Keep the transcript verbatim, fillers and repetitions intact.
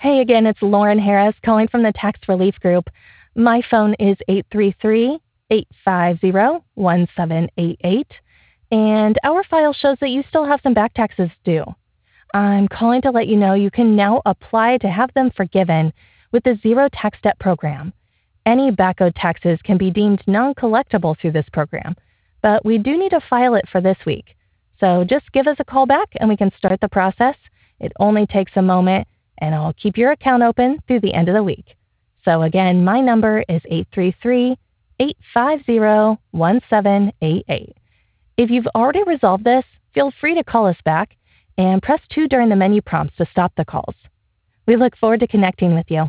Hey again, it's Lauren Harris calling from the Tax Relief Group. My phone is eight three three, eight five zero, one seven eight eight, and our file shows that you still have some back taxes due. I'm calling to let you know you can now apply to have them forgiven with the Zero Tax Debt Program. Any back owed taxes can be deemed non-collectible through this program, but we do need to file it for this week. So just give us a call back and we can start the process. It only takes a moment, and I'll keep your account open through the end of the week. So again, my number is eight three three, eight five zero, one seven eight eight. If you've already resolved this, feel free to call us back and press two during the menu prompts to stop the calls. We look forward to connecting with you.